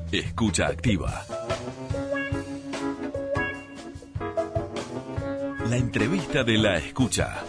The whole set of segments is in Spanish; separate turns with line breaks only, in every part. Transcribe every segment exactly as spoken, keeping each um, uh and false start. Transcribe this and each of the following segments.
Escucha activa. La entrevista de la escucha.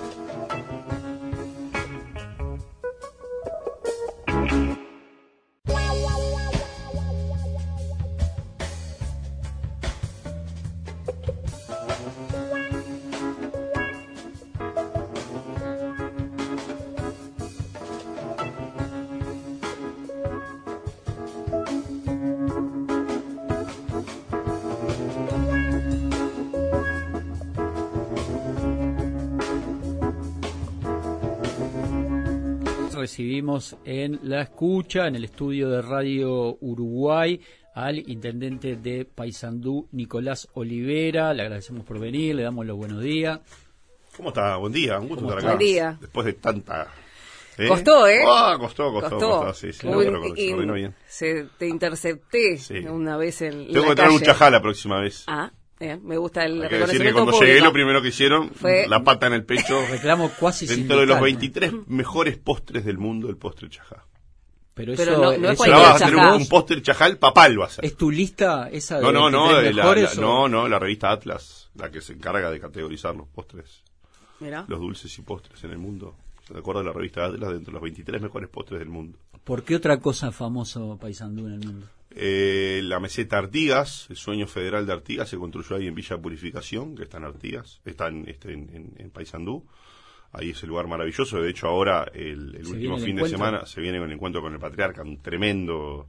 Recibimos en la escucha, en el estudio de Radio Uruguay, al intendente de Paysandú, Nicolás Olivera. Le agradecemos por venir, le damos los buenos días.
¿Cómo está? Buen día, un gusto estar acá.
Buen día.
Después de tanta... ¿eh?
Costó, ¿eh?
Oh, costó, costó,
costó.
costó, sí, sí,
Uy,
no, pero
y-
se coordinó bien.
Se, te intercepté
Sí.
una vez en
Tengo
la
que traer un
calle.
chajá la próxima vez.
Ah, bien, me gusta el
Hay que decir que
reconocimiento
cuando
público.
llegué lo primero que hicieron,
Fue-
la pata en el pecho,
Reclamo cuasi
dentro de los
sindical.
veintitrés mejores postres del mundo, el postre chajá.
Pero,
Pero
eso,
no- no es
eso
Ahora
cualquier
vas a tener
chajá.
un, un postre chajal papal, va a ser.
¿Es tu lista esa de
No, no, no,
veintitrés
de la,
mejores
la-
o-
no, no, la revista Atlas, la que se encarga de categorizar los postres,
Mirá.
los dulces y postres en el mundo. De acuerdo a la revista Atlas, dentro de los veintitrés mejores postres del mundo.
¿Por qué otra cosa es famoso Paysandú en el mundo?
Eh, la meseta Artigas, el sueño federal de Artigas, se construyó ahí en Villa Purificación, que está en Artigas, está en, este, en, en, en Paysandú. Ahí es el lugar maravilloso. De hecho, ahora, el, el
Se
último
viene el
fin de
encuentro.
semana, se viene con el encuentro con el patriarca, un tremendo...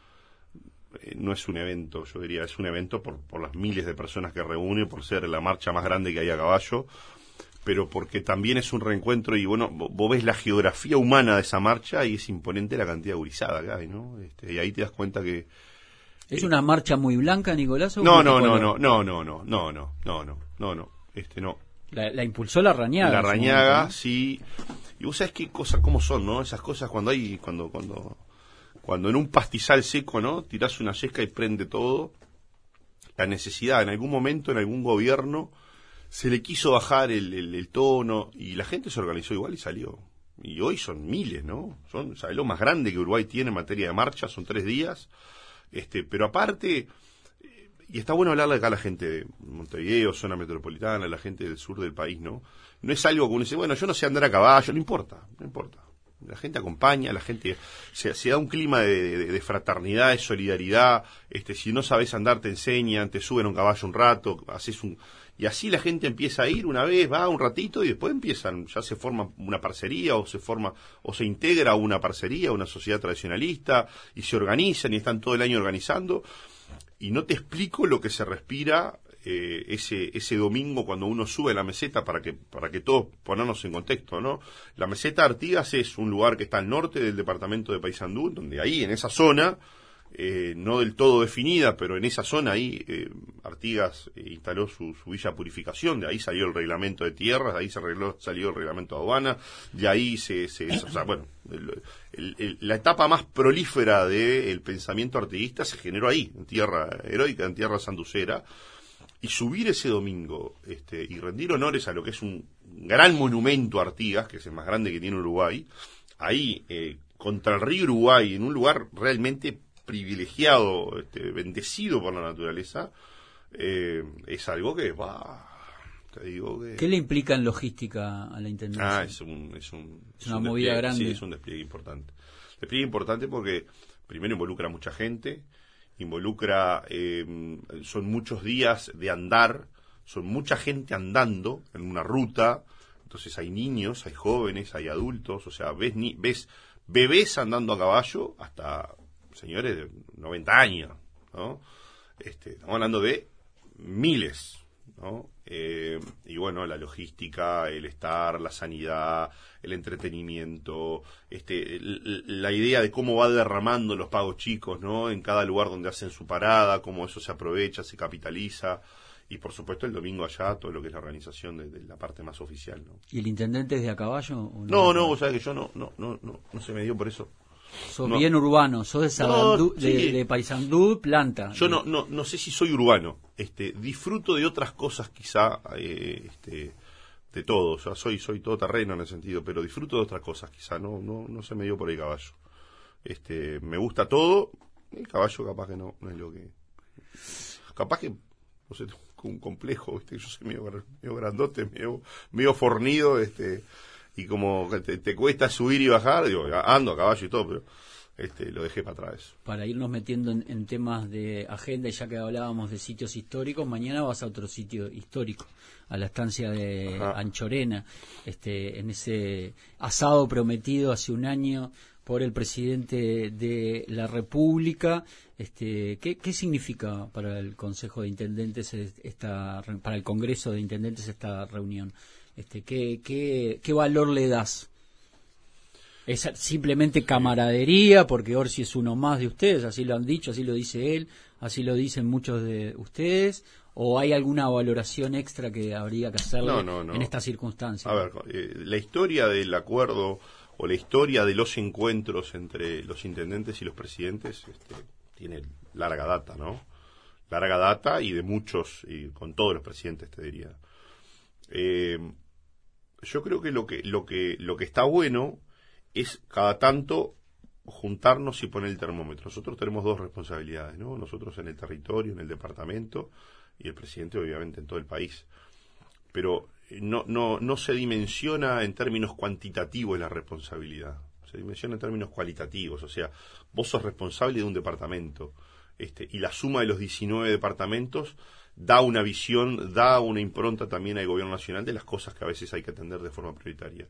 eh, no es un evento, yo diría, es un evento por, por las miles de personas que reúne, por ser la marcha más grande que hay a caballo, pero porque también es un reencuentro y, bueno, vo- vos ves la geografía humana de esa marcha y es imponente la cantidad de gurizada que hay, ¿no? Este, y ahí te das cuenta que...
¿Es una marcha muy blanca, Nicolás? o
No,
muy
no, no,
color?
no, no, no, no, no, no, no, no, no, no, este no.
La, la impulsó la Rañaga.
La
en su
Rañaga,
momento,
sí. Y vos sabés qué cosas, cómo son, ¿no? Esas cosas cuando hay, cuando, cuando, cuando en un pastizal seco, ¿no? Tirás una yesca y prende todo. La necesidad, en algún momento, en algún gobierno, se le quiso bajar el, el, el tono y la gente se organizó igual y salió. Y hoy son miles, ¿no? Son, ¿sabés lo más grande que Uruguay tiene en materia de marcha? Son tres días. Este, pero aparte, eh, y está bueno hablarle acá a la gente de Montevideo, zona metropolitana, a la gente del sur del país, ¿no? No es algo que uno dice, bueno, yo no sé andar a caballo, no importa, no importa. La gente acompaña, la gente, se, se da un clima de, de, de fraternidad, de solidaridad, este, si no sabes andar te enseñan, te suben a un caballo un rato, haces un... Y así la gente empieza a ir una vez, va un ratito y después empiezan, ya se forma una parcería o se forma o se integra a una parcería, una sociedad tradicionalista y se organizan y están todo el año organizando. Y no te explico lo que se respira eh, ese ese domingo cuando uno sube a la meseta para que para que todos ponernos en contexto, ¿no? La meseta Artigas es un lugar que está al norte del departamento de Paysandú, donde ahí en esa zona Eh, no del todo definida, pero en esa zona ahí eh, Artigas eh, instaló su, su villa purificación, de ahí salió el reglamento de tierras, de ahí se arregló, salió el reglamento de aduana, de ahí se, se o sea, bueno, el, el, el, la etapa más prolífera del pensamiento artiguista se generó ahí, en tierra heroica, en tierra sanducera, y subir ese domingo este, y rendir honores a lo que es un gran monumento a Artigas, que es el más grande que tiene Uruguay, ahí eh, contra el río Uruguay, en un lugar realmente privilegiado, este, bendecido por la naturaleza, eh, es algo que va, te digo que...
¿Qué le implica en logística a la intendencia?
Ah, es un... Es, un,
Es una
un
movida
despliegue,
grande.
Sí, es un despliegue importante. Despliegue importante porque primero involucra a mucha gente, involucra, eh, son muchos días de andar, son mucha gente andando en una ruta, entonces hay niños, hay jóvenes, hay adultos, o sea, ves, ni, ves bebés andando a caballo hasta... señores de noventa años, ¿no? Este, estamos hablando de miles, ¿no? Eh, y bueno, la logística, el estar, la sanidad, el entretenimiento, este, el, la idea de cómo va derramando los pagos chicos, ¿no? En cada lugar donde hacen su parada, cómo eso se aprovecha, se capitaliza, y por supuesto el domingo allá todo lo que es la organización de, de la parte más oficial, ¿no?
¿Y el intendente es de a caballo? O
No, no, vos sabés que yo no, no, no, no, no se me dio por eso.
Sos
No.
bien urbano, sos de, Sabandú,
No,
de,
sí.
de Paysandú, planta.
Yo no, no, no sé si soy urbano, este, disfruto de otras cosas quizá, eh, este, de todo, o sea, soy, soy todo terreno en ese sentido, pero disfruto de otras cosas quizá, no, no, no se me dio por el caballo. Este, me gusta todo, El caballo capaz que no, no es lo que... Capaz que, no sé, con un complejo, ¿viste? Yo soy medio, medio grandote, medio, medio fornido, este, y como te, te cuesta subir y bajar, digo, ando a caballo y todo, pero este, lo dejé para atrás.
Para irnos metiendo en, en temas de agenda, y ya que hablábamos de sitios históricos, mañana vas a otro sitio histórico, a la estancia de
Ajá.
Anchorena, este, en ese asado prometido hace un año por el presidente de la República. Este, ¿qué, qué significa para el Consejo de Intendentes esta, para el Congreso de Intendentes esta reunión? Este, ¿qué, qué, qué valor le das? ¿Es simplemente camaradería porque Orsi es uno más de ustedes? Así lo han dicho, así lo dice él, así lo dicen muchos de ustedes. ¿O hay alguna valoración extra que habría que hacerle
No, no, no.
en estas circunstancias?
A ver, eh, la historia del acuerdo o la historia de los encuentros entre los intendentes y los presidentes este, tiene larga data, ¿no? Larga data y de muchos, y con todos los presidentes, te diría. Eh, yo creo que lo que lo que lo que está bueno es cada tanto juntarnos y poner el termómetro. Nosotros tenemos dos responsabilidades, ¿no? Nosotros en el territorio, en el departamento, y el presidente obviamente en todo el país. Pero no no no se dimensiona en términos cuantitativos la responsabilidad, se dimensiona en términos cualitativos. O sea, vos sos responsable de un departamento, este, y la suma de los diecinueve departamentos da una visión, da una impronta también al gobierno nacional de las cosas que a veces hay que atender de forma prioritaria.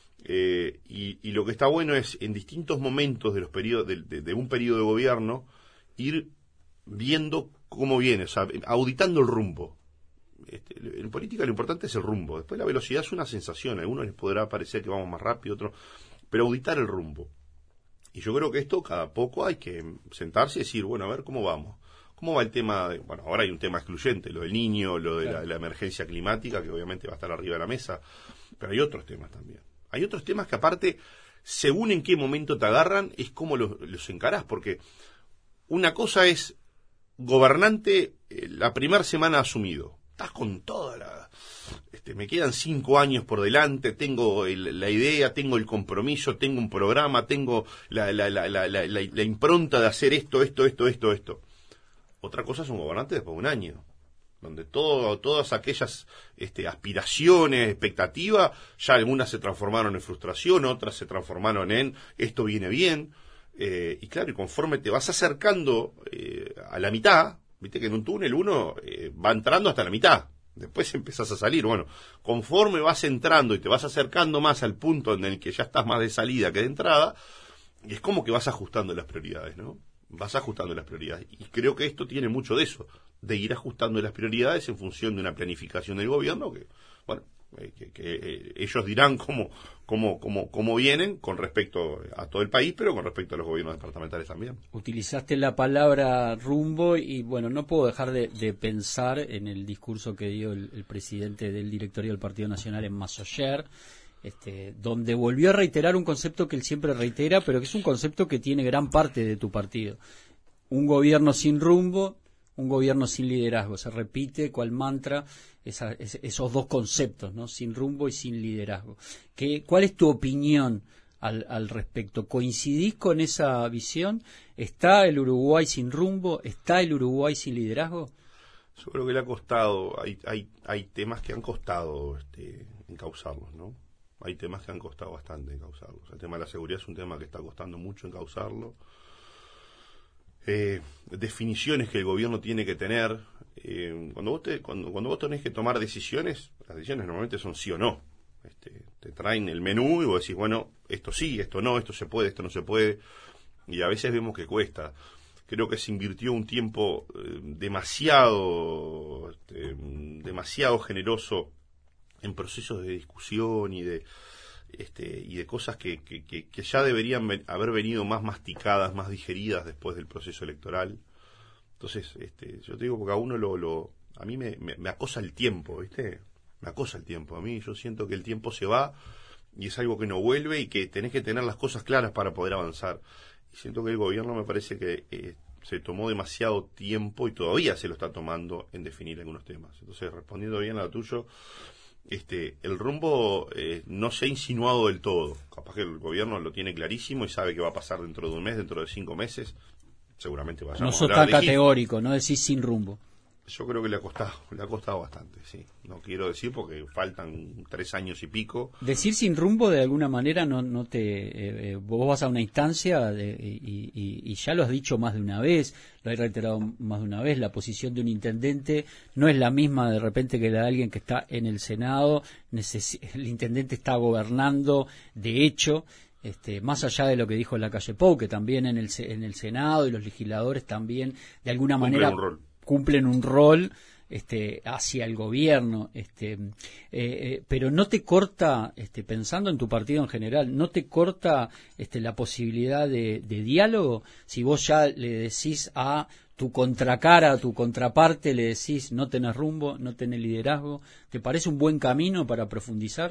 Eh, y, y lo que está bueno es, en distintos momentos de los periodos de, de, de un periodo de gobierno, ir viendo cómo viene, o sea, auditando el rumbo. Este, en política lo importante es el rumbo. Después la velocidad es una sensación. A algunos les podrá parecer que vamos más rápido, otros, pero auditar el rumbo. Y yo creo que esto cada poco hay que sentarse y decir, bueno, a ver cómo vamos. ¿Cómo va el tema? De, bueno, ahora hay un tema excluyente, lo del niño, lo de, claro, la, la emergencia climática, que obviamente va a estar arriba de la mesa, pero hay otros temas también. Hay otros temas que aparte, según en qué momento te agarran, es cómo los, los encarás, porque una cosa es gobernante eh, la primera semana asumido. Estás con toda la... Este, me quedan cinco años por delante, tengo el, la idea, tengo el compromiso, tengo un programa, tengo la, la, la, la, la, la, la impronta de hacer esto, esto, esto, esto, esto. Otra cosa es un gobernante después de un año, donde todo, todas aquellas este, aspiraciones, expectativas, ya algunas se transformaron en frustración, otras se transformaron en esto viene bien, eh, y claro, y conforme te vas acercando eh, a la mitad, viste que en un túnel uno eh, va entrando hasta la mitad, después empezás a salir. Bueno, conforme vas entrando y te vas acercando más al punto en el que ya estás más de salida que de entrada, es como que vas ajustando las prioridades, ¿no? Vas ajustando las prioridades. Y creo que esto tiene mucho de eso, de ir ajustando las prioridades en función de una planificación del gobierno que, bueno, eh, que, que eh, ellos dirán cómo, cómo, cómo, cómo vienen con respecto a todo el país, pero con respecto a los gobiernos departamentales también.
Utilizaste la palabra rumbo y, bueno, no puedo dejar de, de pensar en el discurso que dio el, el presidente del directorio del Partido Nacional en Massoyer, Este, donde volvió a reiterar un concepto que él siempre reitera, pero que es un concepto que tiene gran parte de tu partido. Un gobierno sin rumbo, un gobierno sin liderazgo. Se repite cual mantra esa, es, esos dos conceptos, ¿no? Sin rumbo y sin liderazgo. ¿Qué, ¿Cuál es tu opinión al, al respecto? ¿Coincidís con esa visión? ¿Está el Uruguay sin rumbo? ¿Está el Uruguay sin liderazgo?
Yo creo que le ha costado, hay, hay, hay temas que han costado este, encauzarlos, ¿no? Hay temas que han costado bastante encauzarlos. El tema de la seguridad es un tema que está costando mucho encauzarlo. Eh, definiciones que el gobierno tiene que tener. Eh, cuando, vos te, cuando, cuando vos tenés que tomar decisiones, las decisiones normalmente son sí o no. Este, te traen el menú y vos decís, bueno, esto sí, esto no, esto se puede, esto no se puede. Y a veces vemos que cuesta. Creo que se invirtió un tiempo eh, demasiado, este, demasiado generoso en procesos de discusión y de este y de cosas que, que, que, que ya deberían ven, haber venido más masticadas, más digeridas después del proceso electoral. Entonces, este, yo te digo porque a uno lo, lo a mí me, me, me acosa el tiempo, ¿viste? Me acosa el tiempo. A mí yo siento que el tiempo se va y es algo que no vuelve y que tenés que tener las cosas claras para poder avanzar. Y siento que el gobierno me parece que eh, se tomó demasiado tiempo y todavía se lo está tomando en definir algunos temas. Entonces, respondiendo bien a lo tuyo, Este, el rumbo eh, no se ha insinuado del todo. Capaz que el gobierno lo tiene clarísimo y sabe qué va a pasar dentro de un mes, dentro de cinco meses. seguramente vayamos
No
a
sos
hablar
tan
de Hitler.
categórico, no decís sin rumbo.
Yo creo que le ha costado, le ha costado bastante, sí. No quiero decir porque faltan tres años y pico.
Decir sin rumbo de alguna manera no, no te, eh, eh, vos vas a una instancia de, y, y, y ya lo has dicho más de una vez, lo he reiterado más de una vez, la posición de un intendente no es la misma de repente que la de alguien que está en el Senado, necesi- el intendente está gobernando de hecho. Este, más allá de lo que dijo la calle Pou, que también en el, en el Senado y los legisladores también de alguna
Cumplen
manera
un rol.
cumplen un rol este, hacia el gobierno, este, eh, eh, pero no te corta, este, pensando en tu partido en general, no te corta este, la posibilidad de, de diálogo si vos ya le decís a tu contracara, a tu contraparte, le decís no tenés rumbo, no tenés liderazgo. ¿Te parece un buen camino para profundizar?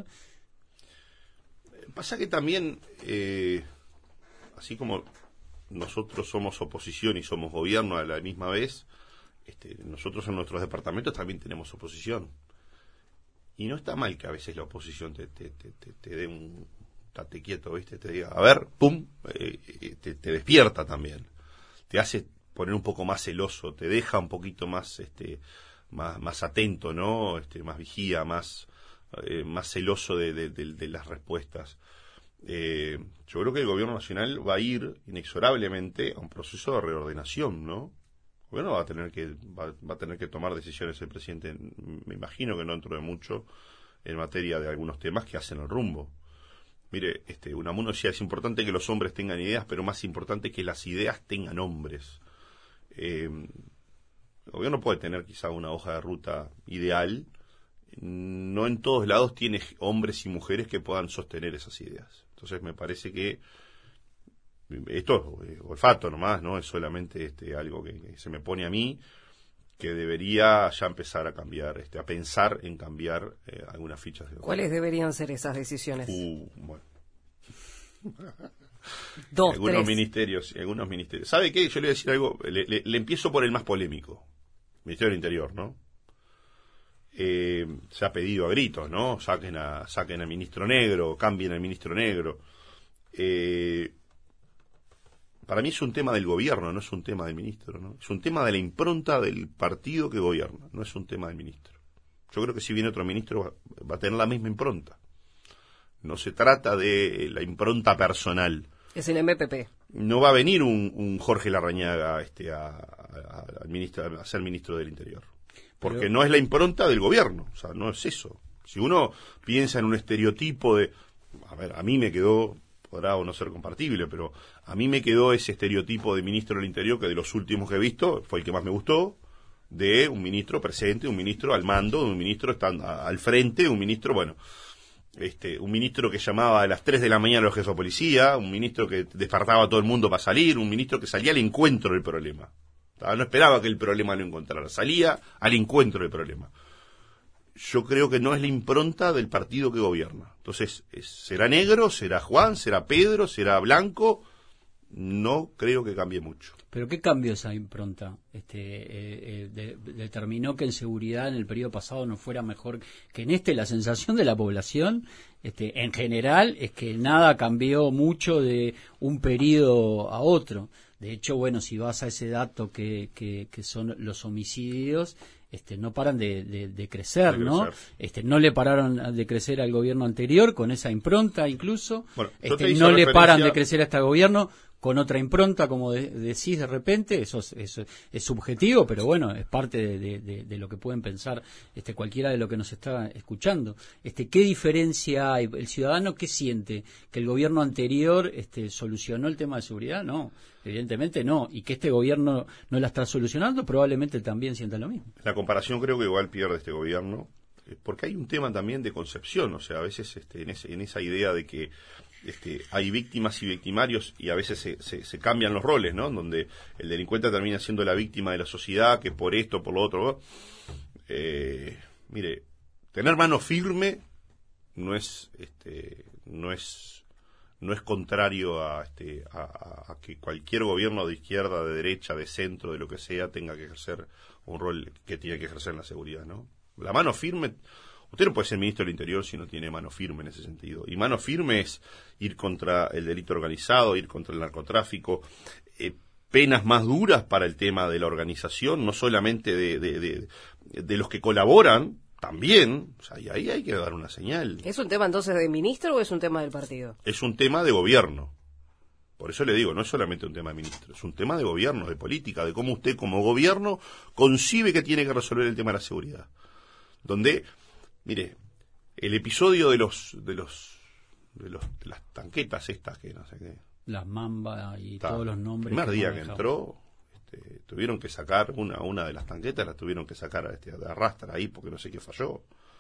Pasa que también, eh, así como nosotros somos oposición y somos gobierno a la misma vez, este, nosotros en nuestros departamentos también tenemos oposición. Y no está mal que a veces la oposición te, te, te, te, te dé un tate quieto, ¿viste? Te diga, a ver, pum, eh, te, te despierta también. Te hace poner un poco más celoso, te deja un poquito más, este, más, más atento, ¿no? Este, más vigía, más... Eh, más celoso de, de, de, de las respuestas. Eh, yo creo que el gobierno nacional va a ir inexorablemente a un proceso de reordenación, ¿no? El gobierno va a tener que va, va a tener que tomar decisiones el presidente, me imagino que no dentro de mucho, en materia de algunos temas que hacen el rumbo. Mire, este, Unamuno decía, es importante que los hombres tengan ideas, pero más importante que las ideas tengan hombres. Eh, el gobierno puede tener quizá una hoja de ruta ideal. No en todos lados tiene hombres y mujeres que puedan sostener esas ideas. Entonces me parece que esto es olfato nomás, no es solamente este algo que, que se me pone a mí, que debería ya empezar a cambiar, este, a pensar en cambiar eh, algunas fichas de...
¿Cuáles deberían ser esas decisiones?
Uh, bueno.
Dos,
algunos
tres.
ministerios, algunos ministerios. ¿Sabe qué? Yo le voy a decir algo, le, le, le empiezo por el más polémico, Ministerio del Interior, ¿no? Eh, se ha pedido a gritos, ¿no? Saquen a, saquen al ministro negro, cambien al ministro negro. Eh, para mí es un tema del gobierno, no es un tema del ministro, ¿no? Es un tema de la impronta del partido que gobierna, no es un tema del ministro. Yo creo que si viene otro ministro va, va a tener la misma impronta. No se trata de la impronta personal.
Es el M P P.
No va a venir un, un Jorge Larrañaga este, a, a, a, ministro, a ser ministro del Interior. Porque
Pero...
no es la impronta del gobierno, o sea, no es eso. Si uno piensa en un estereotipo de... A ver, a mí me quedó, podrá o no ser compartible, pero a mí me quedó ese estereotipo de ministro del Interior, que de los últimos que he visto fue el que más me gustó, de un ministro presente, un ministro al mando, un ministro estando al frente, un ministro, bueno, este, un ministro que llamaba a las tres de la mañana a los jefes de policía, un ministro que despertaba a todo el mundo para salir, un ministro que salía al encuentro del problema. No esperaba que el problema lo encontrara, salía al encuentro del problema. Yo creo que no es la impronta del partido que gobierna. Entonces, es, ¿será negro? ¿Será Juan? ¿Será Pedro? ¿Será Blanco? No creo que cambie mucho.
¿Pero qué cambió esa impronta? Este, eh, eh, de, ¿Determinó que en seguridad en el periodo pasado no fuera mejor que en este? La sensación de la población, este, en general, es que nada cambió mucho de un periodo a otro. De hecho, bueno, si vas a ese dato que, que, que son los homicidios, este, no paran de, de, de crecer,
de
¿no?
crecer.
Este, no le pararon de crecer al gobierno anterior con esa impronta incluso.
Bueno, yo te
este,
hice
no le
referencia...
paran de crecer a este gobierno con otra impronta, como de, decís de repente. Eso es, eso es subjetivo, pero bueno, es parte de, de, de, de lo que pueden pensar este, cualquiera de lo que nos está escuchando. Este, ¿qué diferencia hay? ¿El ciudadano qué siente? ¿Que el gobierno anterior este, solucionó el tema de seguridad? No, evidentemente no. Y que este gobierno no la está solucionando, probablemente también sienta lo mismo.
La comparación creo que igual pierde este gobierno, porque hay un tema también de concepción, o sea, a veces este, en, ese, en esa idea de que Este, hay víctimas y victimarios y a veces se, se, se cambian los roles, ¿no? Donde el delincuente termina siendo la víctima de la sociedad, que por esto, por lo otro. Eh, mire, tener mano firme no es, este, no es, no es contrario a, este, a, a que cualquier gobierno de izquierda, de derecha, de centro, de lo que sea, tenga que ejercer un rol que tiene que ejercer en la seguridad, ¿no? La mano firme. Usted no puede ser ministro del Interior si no tiene mano firme en ese sentido. Y mano firme es ir contra el delito organizado, ir contra el narcotráfico, eh, penas más duras para el tema de la organización, no solamente de, de, de, de los que colaboran, también, o sea, y ahí hay que dar una señal.
¿Es un tema entonces de ministro o es un tema del partido?
Es un tema de gobierno. Por eso le digo, no es solamente un tema de ministro, es un tema de gobierno, de política, de cómo usted como gobierno concibe que tiene que resolver el tema de la seguridad. Donde, mire, el episodio de los de los de, los, de las tanquetas estas que no sé qué,
las Mamba y
está,
todos los nombres.
El primer
que
día que
manejamos.
entró, este, tuvieron que sacar una una de las tanquetas, la tuvieron que sacar este, de arrastra ahí porque no sé qué falló.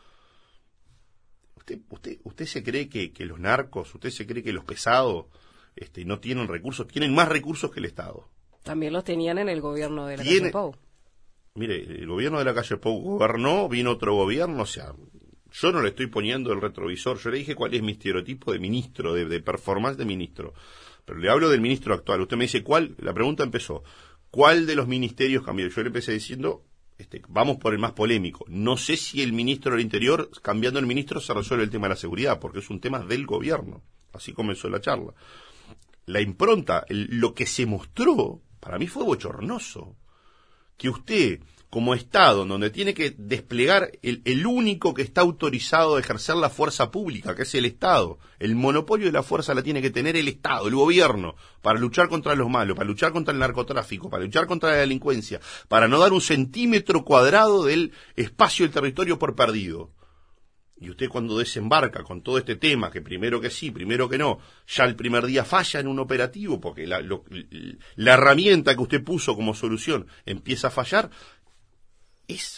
Usted usted usted se cree que, que los narcos, usted se cree que los pesados este, no tienen recursos, tienen más recursos que el Estado.
También los tenían en el gobierno de la
Tiene,
calle Pou.
Mire, el gobierno de la calle Pou gobernó, vino otro gobierno, o sea, yo no le estoy poniendo el retrovisor, yo le dije cuál es mi estereotipo de ministro, de, de performance de ministro, pero le hablo del ministro actual. Usted me dice cuál, la pregunta empezó, ¿cuál de los ministerios cambió? Yo le empecé diciendo, este, vamos por el más polémico, no sé si el ministro del Interior, cambiando el ministro, se resuelve el tema de la seguridad, porque es un tema del gobierno, así comenzó la charla. La impronta, el, lo que se mostró, para mí fue bochornoso. Que usted, como Estado, donde tiene que desplegar el, el único que está autorizado a ejercer la fuerza pública, que es el Estado, el monopolio de la fuerza la tiene que tener el Estado, el gobierno, para luchar contra los malos, para luchar contra el narcotráfico, para luchar contra la delincuencia, para no dar un centímetro cuadrado del espacio del territorio por perdido. Y usted cuando desembarca con todo este tema, que primero que sí, primero que no, ya el primer día falla en un operativo, porque la, lo, la herramienta que usted puso como solución empieza a fallar, es,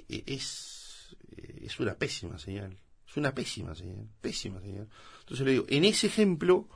es, es una pésima señal, es una pésima señal, pésima señal. Entonces le digo, en ese ejemplo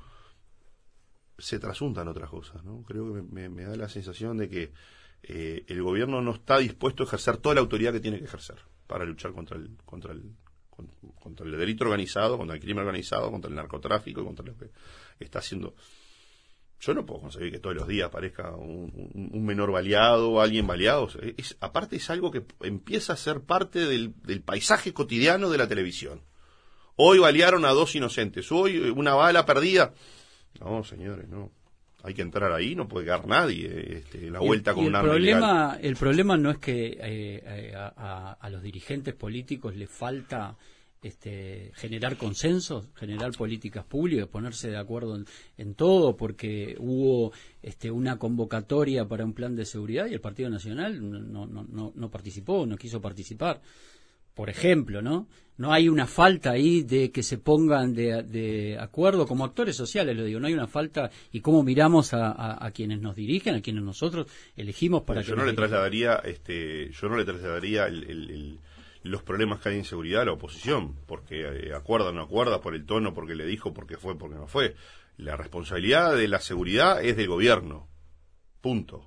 se trasuntan otras cosas, ¿no? Creo que me, me, me da la sensación de que eh, el gobierno no está dispuesto a ejercer toda la autoridad que tiene que ejercer para luchar contra el, contra el contra el delito organizado, contra el crimen organizado, contra el narcotráfico, contra lo que está haciendo. Yo no puedo conseguir que todos los días aparezca un, un, un menor baleado, alguien baleado. Es, aparte es algo que empieza a ser parte del, del paisaje cotidiano de la televisión. Hoy balearon a dos inocentes, hoy una bala perdida. No, señores, no. Hay que entrar ahí, no puede quedar nadie este, la vuelta
y,
con
y
un
el
arma
problema,
ilegal.
El problema no es que eh, a, a, a los dirigentes políticos les falta este, generar consensos, generar políticas públicas, ponerse de acuerdo en, en todo, porque hubo este, una convocatoria para un plan de seguridad y el Partido Nacional no, no, no, no participó, no quiso participar. Por ejemplo, ¿no? No hay una falta ahí de que se pongan de, de acuerdo como actores sociales, lo digo, no hay una falta y cómo miramos a, a, a quienes nos dirigen, a quienes nosotros elegimos para
yo
que
no le
nos dirijan.
trasladaría, este, yo no le trasladaría el, el, el, los problemas que hay en seguridad a la oposición, porque eh, acuerda o no acuerda, por el tono, porque le dijo, porque fue, porque no fue. La responsabilidad de la seguridad es del gobierno, punto.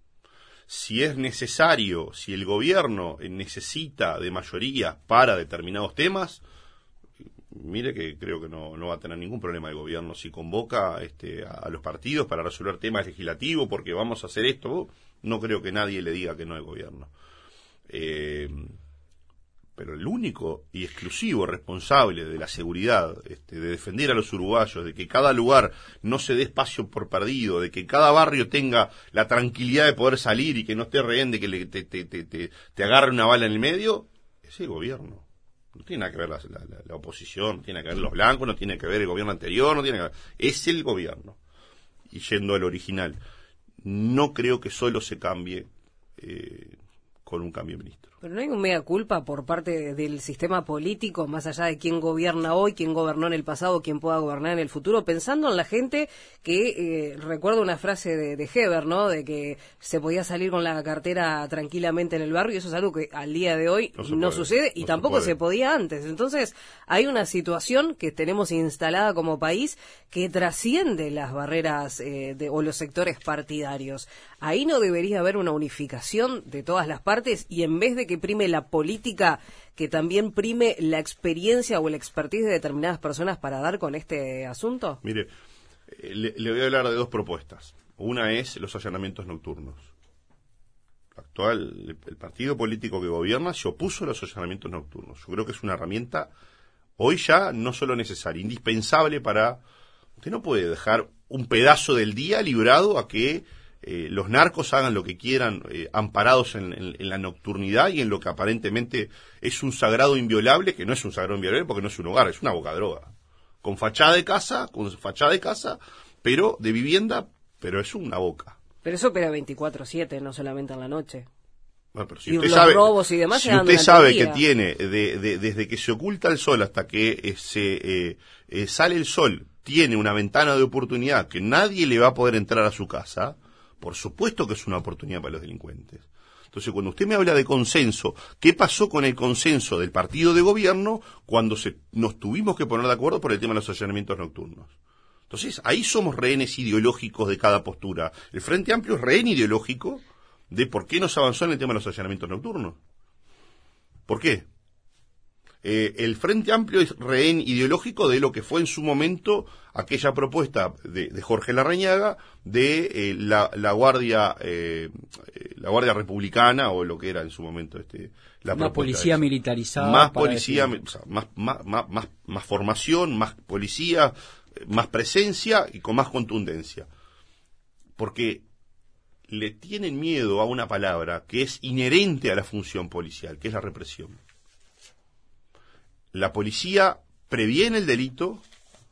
Si es necesario, si el gobierno necesita de mayoría para determinados temas, mire que creo que no, no va a tener ningún problema el gobierno si convoca este, a, a los partidos para resolver temas legislativos, porque vamos a hacer esto. No creo que nadie le diga que no al gobierno. Eh, pero el único y exclusivo responsable de la seguridad, este, de defender a los uruguayos, de que cada lugar no se dé espacio por perdido, de que cada barrio tenga la tranquilidad de poder salir y que no esté rehén de que le, te, te, te, te, te agarre una bala en el medio, es el gobierno. No tiene nada que ver la, la, la oposición, no tiene nada que ver los blancos, no tiene que ver el gobierno anterior, no tiene que ver, es el gobierno. Y yendo al original, no creo que solo se cambie eh, con un cambio de ministro.
Pero no hay un mea culpa por parte del sistema político, más allá de quién gobierna hoy, quién gobernó en el pasado, quién pueda gobernar en el futuro, pensando en la gente que, eh, recuerdo una frase de, de Heber, ¿no? De que se podía salir con la cartera tranquilamente en el barrio, y eso es algo que al día de hoy no,
no
sucede y
no
tampoco
se,
se podía antes. Entonces, hay una situación que tenemos instalada como país que trasciende las barreras eh, de, o los sectores partidarios. Ahí no debería haber una unificación de todas las partes y en vez de que que prime la política, que también prime la experiencia o el expertise de determinadas personas para dar con este asunto?
Mire, le, le voy a hablar de dos propuestas. Una es los allanamientos nocturnos. Actual, el, el partido político que gobierna se opuso a los allanamientos nocturnos. Yo creo que es una herramienta hoy ya no solo necesaria, indispensable para... Usted no puede dejar un pedazo del día librado a que eh, los narcos hagan lo que quieran, eh, amparados en, en, en la nocturnidad y en lo que aparentemente es un sagrado inviolable, que no es un sagrado inviolable porque no es un hogar, es una boca droga. Con fachada de casa, con fachada de casa, pero de vivienda, pero es una boca.
Pero eso opera veinticuatro siete, no solamente en la noche.
Bueno, pero si
y
usted
los
sabe,
robos y demás
si
se dan
usted
durante
sabe
el
que
día.
tiene, de, de, desde que se oculta el sol hasta que eh, se eh, eh, sale el sol, tiene una ventana de oportunidad que nadie le va a poder entrar a su casa, por supuesto que es una oportunidad para los delincuentes. Entonces, cuando usted me habla de consenso, ¿qué pasó con el consenso del partido de gobierno cuando se, nos tuvimos que poner de acuerdo por el tema de los allanamientos nocturnos? Entonces, ahí somos rehenes ideológicos de cada postura. El Frente Amplio es rehén ideológico de por qué no se avanzó en el tema de los allanamientos nocturnos. ¿Por qué? Eh, el Frente Amplio es rehén ideológico de lo que fue en su momento aquella propuesta de, de Jorge Larrañaga de eh, la, la Guardia eh, la Guardia Republicana, o lo que era en su momento este la
una policía militarizada.
Más policía, o sea, más, más, más, más, más formación, más policía, más presencia y con más contundencia. Porque le tienen miedo a una palabra que es inherente a la función policial, que es la represión. La policía previene el delito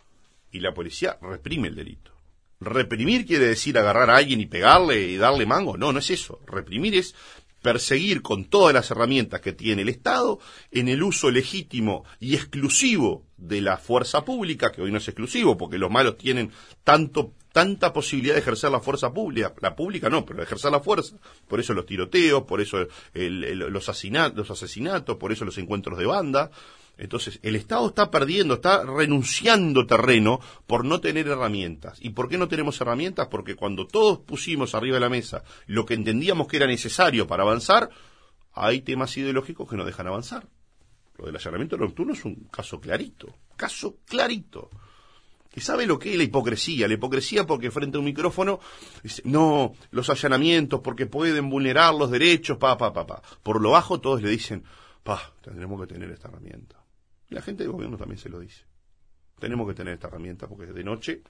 y la policía reprime el delito. Reprimir quiere decir agarrar a alguien y pegarle y darle mango. No, no es eso. Reprimir es perseguir con todas las herramientas que tiene el Estado en el uso legítimo y exclusivo de la fuerza pública, que hoy no es exclusivo porque los malos tienen tanto tanta posibilidad de ejercer la fuerza pública, la pública no, pero de ejercer la fuerza, por eso los tiroteos, por eso el, el, los, asesinatos, los asesinatos, por eso los encuentros de banda. Entonces, el Estado está perdiendo, está renunciando terreno por no tener herramientas. ¿Y por qué no tenemos herramientas? Porque cuando todos pusimos arriba de la mesa lo que entendíamos que era necesario para avanzar, hay temas ideológicos que no dejan avanzar. Lo del allanamiento nocturno es un caso clarito, caso clarito. ¿Y sabe lo que es la hipocresía? La hipocresía porque frente a un micrófono dice, no, los allanamientos porque pueden vulnerar los derechos, pa, pa, pa, pa. Por lo bajo todos le dicen, pa, tendremos que tener esta herramienta. Y la gente del gobierno también se lo dice. Tenemos que tener esta herramienta porque de noche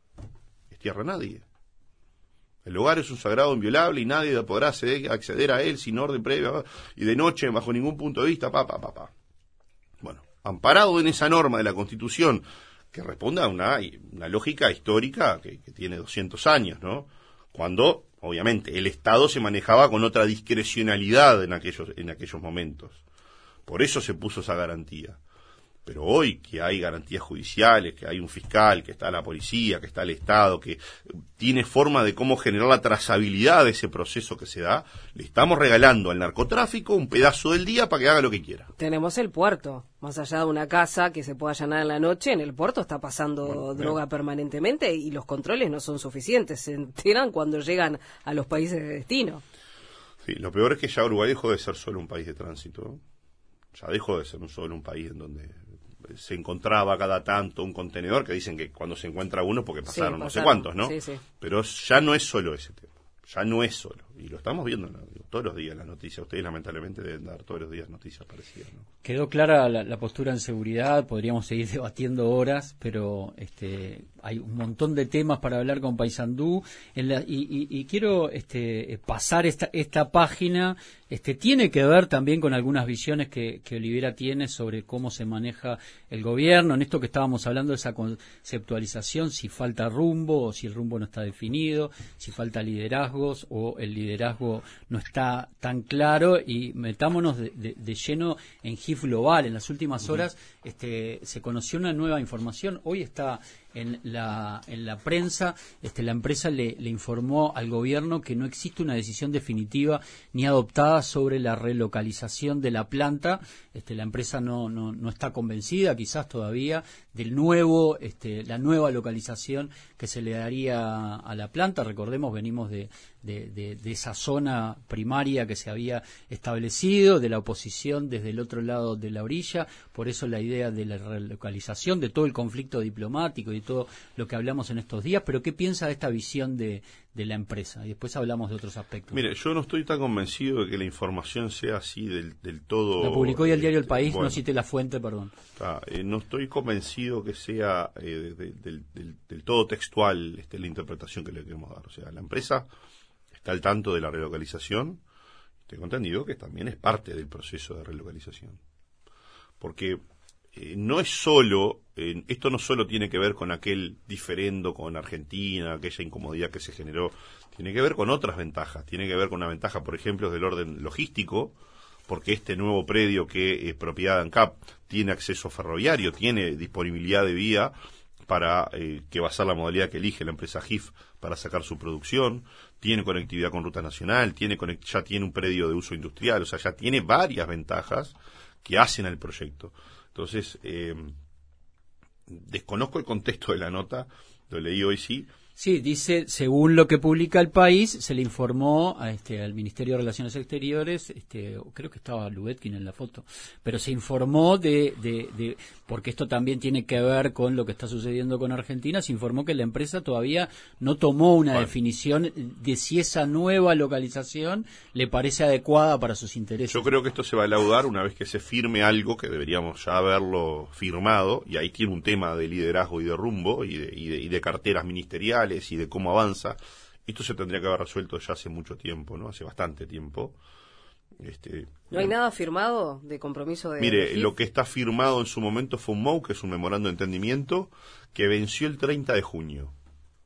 es tierra nadie. El hogar es un sagrado inviolable y nadie podrá acceder a él sin orden previo y de noche bajo ningún punto de vista, pa, pa, pa, pa. Bueno, amparado en esa norma de la Constitución que responde a una, una lógica histórica que, que tiene doscientos años, ¿no? Cuando, obviamente, el Estado se manejaba con otra discrecionalidad en aquellos, en aquellos momentos. Por eso se puso esa garantía. Pero hoy que hay garantías judiciales, que hay un fiscal, que está la policía, que está el Estado, que tiene forma de cómo generar la trazabilidad de ese proceso que se da, le estamos regalando al narcotráfico un pedazo del día para que haga lo que quiera.
Tenemos el puerto, más allá de una casa que se pueda allanar en la noche, en el puerto está pasando bueno, droga bien. permanentemente y los controles no son suficientes, se enteran cuando llegan a los países de destino.
Sí, lo peor es que ya Uruguay dejó de ser solo un país de tránsito, ya dejó de ser un solo un país en donde se encontraba cada tanto un contenedor, que dicen que cuando se encuentra uno porque pasaron, sí, pasaron no sé cuántos, ¿no?
Sí, sí.
Pero ya no es solo ese tema, ya no es solo, y lo estamos viendo todos los días en las noticias. Ustedes lamentablemente deben dar todos los días noticias parecidas, ¿no?
Quedó clara la, la postura en seguridad, podríamos seguir debatiendo horas, pero este hay un montón de temas para hablar con Paysandú, en la, y, y, y quiero este pasar esta esta página, este tiene que ver también con algunas visiones que, que Olivera tiene sobre cómo se maneja el gobierno, en esto que estábamos hablando de esa conceptualización, si falta rumbo o si el rumbo no está definido, si falta liderazgos o el liderazgo no está tan claro, y metámonos de, de, de lleno en G I F Global. En las últimas horas este, se conoció una nueva información, hoy está en la en la prensa, este, la empresa le, le informó al gobierno que no existe una decisión definitiva ni adoptada sobre la relocalización de la planta. Este, la empresa no, no, no está convencida, quizás todavía, del nuevo este, la nueva localización que se le daría a la planta. Recordemos, venimos de, de, de, de esa zona primaria que se había establecido, de la oposición desde el otro lado de la orilla, por eso la idea de la relocalización, de todo el conflicto diplomático y todo lo que hablamos en estos días. Pero ¿qué piensa de esta visión de, de la empresa? Y después hablamos de otros aspectos.
Mire, yo no estoy tan convencido de que la información sea así del, del todo...
La publicó hoy el diario El País,
bueno,
no cite la fuente, perdón.
Ah, eh, no estoy convencido que sea eh, de, de, del, del, del todo textual este, la interpretación que le queremos dar. O sea, la empresa está al tanto de la relocalización. Tengo entendido que también es parte del proceso de relocalización. Porque eh, no es solo, eh, esto no solo tiene que ver con aquel diferendo con Argentina, aquella incomodidad que se generó, tiene que ver con otras ventajas. Tiene que ver con una ventaja, por ejemplo, del orden logístico, porque este nuevo predio que es propiedad de ANCAP tiene acceso ferroviario, tiene disponibilidad de vía para, eh, que va a ser la modalidad que elige la empresa G I F para sacar su producción, tiene conectividad con ruta nacional, tiene ya tiene un predio de uso industrial, o sea, ya tiene varias ventajas que hacen al proyecto. Entonces, eh, desconozco el contexto de la nota, lo leí hoy sí.
Sí, dice, según lo que publica El País, se le informó a este, al Ministerio de Relaciones Exteriores, este, creo que estaba Lubetkin en la foto, pero se informó de, de, de, porque esto también tiene que ver con lo que está sucediendo con Argentina, se informó que la empresa todavía no tomó una bueno. definición de si esa nueva localización le parece adecuada para sus intereses.
Yo creo que esto se va a laudar una vez que se firme algo que deberíamos ya haberlo firmado, y ahí tiene un tema de liderazgo y de rumbo, y de, y de, y de carteras ministeriales, y de cómo avanza. Esto se tendría que haber resuelto ya hace mucho tiempo, ¿no? Hace bastante tiempo. Este,
¿No hay nada firmado de compromiso de...
Mire,
de
lo que está firmado en su momento fue un M O U, que es un memorando de entendimiento, que venció el treinta de junio.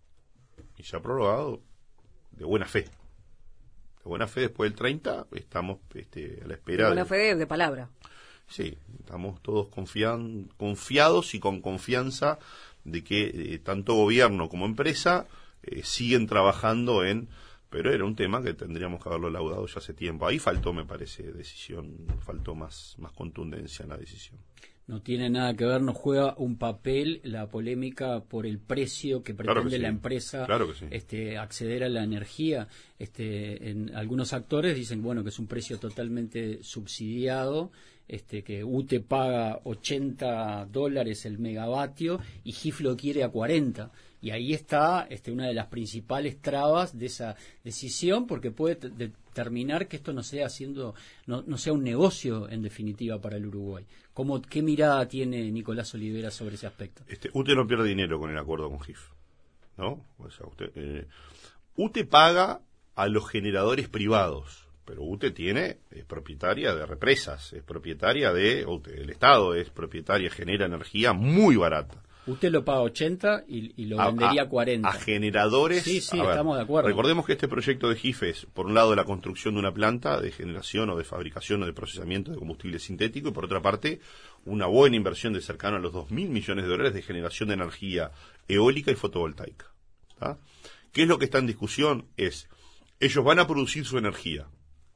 Y se ha prorrogado de buena fe. De buena fe, después del treinta, estamos este, a la espera...
De buena
de,
fe de, de palabra.
Sí, estamos todos confian, confiados y con confianza de que eh, tanto gobierno como empresa eh, siguen trabajando en... Pero era un tema que tendríamos que haberlo laudado ya hace tiempo. Ahí faltó, me parece, decisión, faltó más, más contundencia en la decisión.
No tiene nada que ver, no juega un papel la polémica por el precio que pretende
claro que sí.
la empresa
claro que sí.
este, acceder a la energía. Este, en algunos actores dicen bueno que es un precio totalmente subsidiado, este, que U T E paga ochenta dólares el megavatio y G I F lo quiere a cuarenta. Y ahí está este, una de las principales trabas de esa decisión, porque puede t- determinar que esto no sea haciendo, no, no sea un negocio en definitiva para el Uruguay. ¿Cómo, ¿Qué mirada tiene Nicolás Olivera sobre ese aspecto?
Este, U T E no pierde dinero con el acuerdo con G I F, ¿no? O sea, usted, eh, U T E paga a los generadores privados, pero U T E tiene, es propietaria de represas, es propietaria de, U T E, el Estado es propietaria, genera energía muy barata.
Usted lo paga ochenta y, y lo a, vendería a cuarenta.
A generadores.
Sí, sí,
a ver,
estamos de acuerdo.
Recordemos que este proyecto de G I F es, por un lado, la construcción de una planta de generación o de fabricación o de procesamiento de combustible sintético, y por otra parte, una buena inversión de cercano a los dos mil millones de dólares de generación de energía eólica y fotovoltaica. ¿Tá? ¿Qué es lo que está en discusión? Es, ellos van a producir su energía,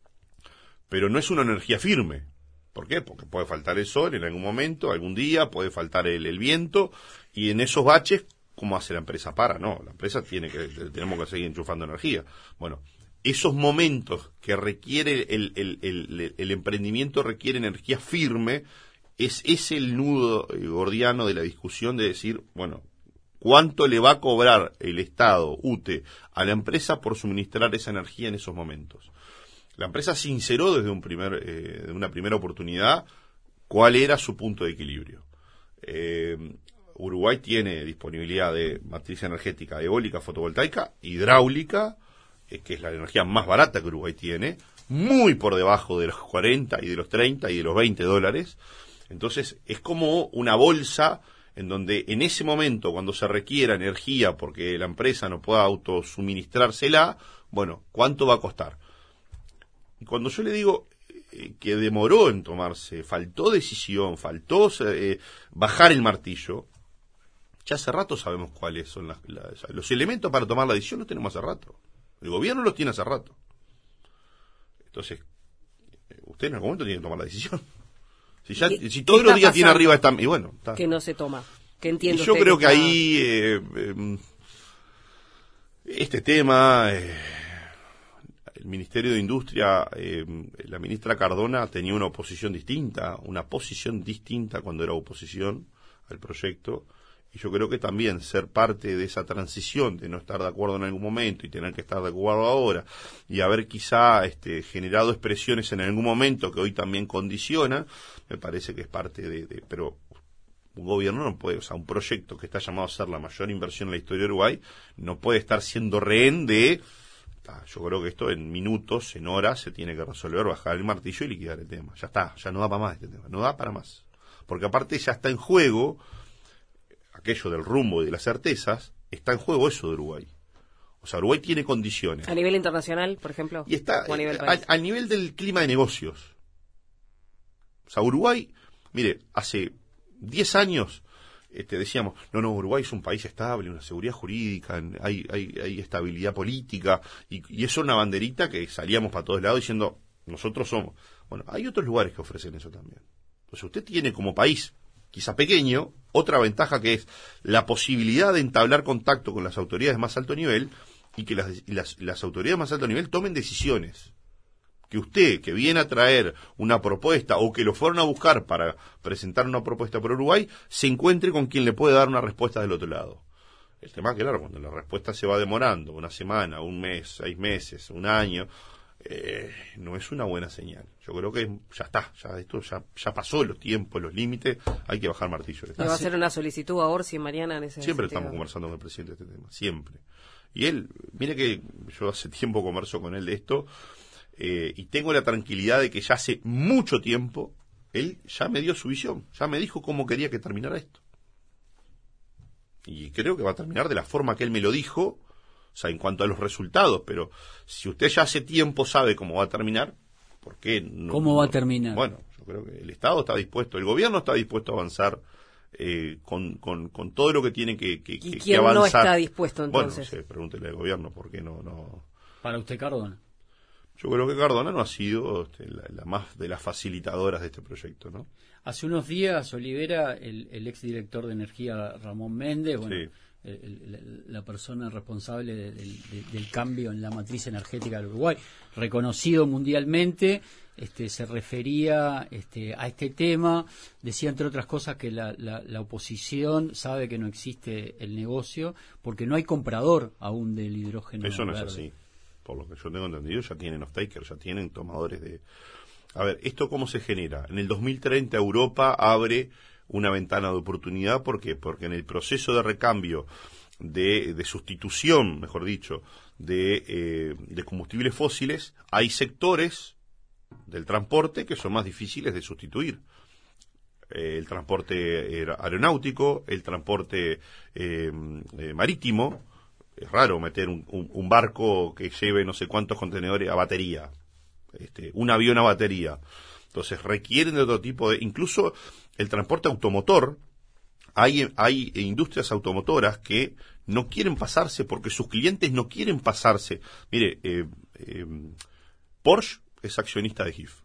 pero no es una energía firme. ¿Por qué? Porque puede faltar el sol en algún momento, algún día, puede faltar el, el viento, y en esos baches, ¿cómo hace la empresa? Para, no, la empresa tiene que, tenemos que seguir enchufando energía. Bueno, esos momentos que requiere el, el, el, el emprendimiento requiere energía firme, es, es el nudo gordiano de la discusión de decir, bueno, ¿cuánto le va a cobrar el Estado, U T E, a la empresa por suministrar esa energía en esos momentos? La empresa sinceró desde un primer, eh, de una primera oportunidad cuál era su punto de equilibrio. Eh, Uruguay tiene disponibilidad de matriz energética eólica, fotovoltaica, hidráulica, eh, que es la energía más barata que Uruguay tiene, muy por debajo de los cuarenta y de los treinta y de los veinte dólares. Entonces es como una bolsa en donde en ese momento, cuando se requiera energía porque la empresa no pueda autosuministrársela, bueno, ¿cuánto va a costar? Y cuando yo le digo eh, que demoró en tomarse, faltó decisión, faltó eh, bajar el martillo, ya hace rato sabemos cuáles son las, las, los elementos para tomar la decisión, los tenemos hace rato. El gobierno los tiene hace rato. Entonces, usted en algún momento tiene que tomar la decisión. Si, ya, si todos los días tiene arriba esta... Y bueno, está.
Que no se toma. Que entiendo
y yo creo que,
que
ahí eh, eh, este tema... Eh, el Ministerio de Industria, eh, la ministra Cardona tenía una oposición distinta, una posición distinta cuando era oposición al proyecto, y yo creo que también ser parte de esa transición, de no estar de acuerdo en algún momento y tener que estar de acuerdo ahora, y haber quizá este, generado expresiones en algún momento que hoy también condicionan, me parece que es parte de... de pero un gobierno no puede, o sea, un proyecto que está llamado a ser la mayor inversión en la historia de Uruguay, no puede estar siendo rehén de ta, yo creo que esto en minutos, en horas, se tiene que resolver, bajar el martillo y liquidar el tema. Ya está, ya no da para más este tema, no da para más. Porque aparte ya está en juego, aquello del rumbo y de las certezas, está en juego eso de Uruguay. O sea, Uruguay tiene condiciones.
A nivel internacional, por ejemplo.
Y está
o a nivel
eh,
país.
a, a nivel del clima de negocios. O sea, Uruguay, mire, hace diez años este, decíamos, no, no, Uruguay es un país estable, una seguridad jurídica, hay, hay, hay estabilidad política, y, y eso es una banderita que salíamos para todos lados diciendo, nosotros somos. Bueno, hay otros lugares que ofrecen eso también. Entonces usted tiene como país, quizá pequeño, otra ventaja que es la posibilidad de entablar contacto con las autoridades de más alto nivel y que las, las, las autoridades de más alto nivel tomen decisiones. Que usted, que viene a traer una propuesta o que lo fueron a buscar para presentar una propuesta por Uruguay, se encuentre con quien le puede dar una respuesta del otro lado. El tema, claro, cuando la respuesta se va demorando, una semana, un mes, seis meses, un año, eh, no es una buena señal. Yo creo que ya está, ya esto ya, ya pasó los tiempos, los límites, hay que bajar martillo.
¿Le va a hacer una solicitud a Orsi, Mariana, en ese
Siempre
sentido?
Estamos conversando con el presidente de este tema, siempre. Y él, mire que yo hace tiempo converso con él de esto, Eh, y tengo la tranquilidad de que ya hace mucho tiempo él ya me dio su visión, ya me dijo cómo quería que terminara esto. Y creo que va a terminar de la forma que él me lo dijo, o sea, en cuanto a los resultados, pero si usted ya hace tiempo sabe cómo va a terminar, ¿por qué no?
¿Cómo va
no?
a terminar?
Bueno, yo creo que el Estado está dispuesto, el gobierno está dispuesto a avanzar eh, con, con, con todo lo que tiene que, que,
¿Y
que,
quién
que avanzar.
no está dispuesto entonces?
Bueno, no sé, pregúntele al gobierno por qué no... no...
Para usted, Cardona.
Yo creo que Cardona no ha sido este, la, la más de las facilitadoras de este proyecto, ¿no?
Hace unos días, Olivera, el, el exdirector de Energía, Ramón Méndez, bueno,
Sí.
el, el, la persona responsable de, de, de, del cambio en la matriz energética del Uruguay, reconocido mundialmente, este, se refería este, a este tema, decía entre otras cosas que la, la, la oposición sabe que no existe el negocio porque no hay comprador aún del hidrógeno
Eso no
verde.
es así. Por lo que yo tengo entendido, ya tienen off-takers, ya tienen tomadores de... A ver, ¿esto cómo se genera? En el dos mil treinta Europa abre una ventana de oportunidad. ¿Por qué? Porque en el proceso de recambio, de, de sustitución, mejor dicho, de, eh, de combustibles fósiles, hay sectores del transporte que son más difíciles de sustituir. Eh, el transporte aeronáutico, el transporte eh, eh, marítimo. Es raro meter un, un, un barco que lleve no sé cuántos contenedores a batería, este, un avión a batería. Entonces requieren de otro tipo de... Incluso el transporte automotor, hay, hay industrias automotoras que no quieren pasarse porque sus clientes no quieren pasarse. Mire, eh, eh, Porsche es accionista de G I F.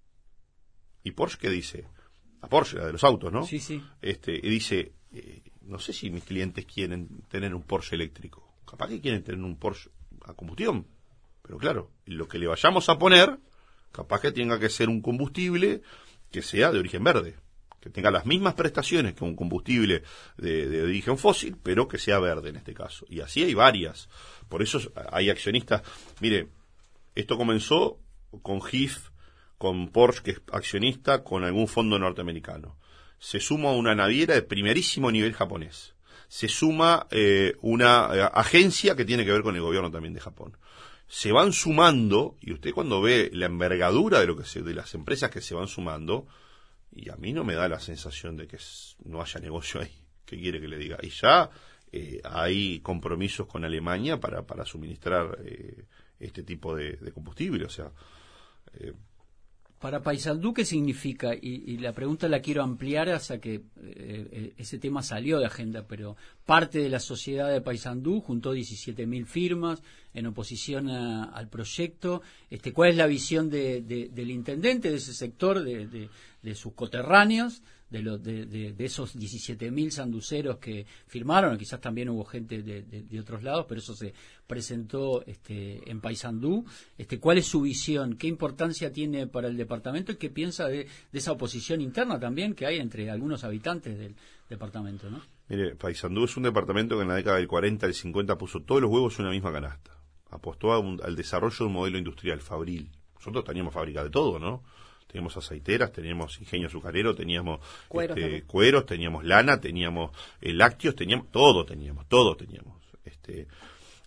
¿Y Porsche qué dice? A Porsche, la de los autos, ¿no?
Sí, sí.
Este, y dice, eh, no sé si mis clientes quieren tener un Porsche eléctrico. Capaz que quieren tener un Porsche a combustión. Pero claro, lo que le vayamos a poner, capaz que tenga que ser un combustible que sea de origen verde. Que tenga las mismas prestaciones que un combustible de, de origen fósil, pero que sea verde en este caso. Y así hay varias. Por eso hay accionistas. Mire, esto comenzó con G I F, con Porsche, que es accionista, con algún fondo norteamericano. Se suma una naviera de primerísimo nivel japonés. Se suma eh, una eh, agencia que tiene que ver con el gobierno también de Japón. Se van sumando, y usted cuando ve la envergadura de lo que se, de las empresas que se van sumando, y a mí no me da la sensación de que es, no haya negocio ahí. ¿Qué quiere que le diga? Y ya eh, hay compromisos con Alemania para, para suministrar eh, este tipo de, de combustible, o sea... Eh,
Para Paysandú, ¿qué significa? Y, y la pregunta la quiero ampliar hasta que eh, ese tema salió de agenda, pero parte de la sociedad de Paysandú juntó diecisiete mil firmas en oposición a, al proyecto. Este, ¿cuál es la visión de, de, del intendente de ese sector, de, de, de sus coterráneos, de, lo, de, de, de esos diecisiete mil sanduceros que firmaron? Quizás también hubo gente de, de, de otros lados, pero eso se presentó este, en Paysandú. Este, ¿cuál es su visión? ¿Qué importancia tiene para el departamento? ¿Y qué piensa de, de esa oposición interna también que hay entre algunos habitantes del departamento, ¿no?
Mire, Paysandú es un departamento que en la década del cuarenta, del cincuenta puso todos los huevos en una misma canasta. Apostó a un, al desarrollo de un modelo industrial, fabril. Nosotros teníamos fábrica de todo, ¿no? Teníamos aceiteras, teníamos ingenio azucarero, teníamos
cueros,
este, cueros, teníamos lana, teníamos eh, lácteos, teníamos todo, teníamos, todo teníamos. Este,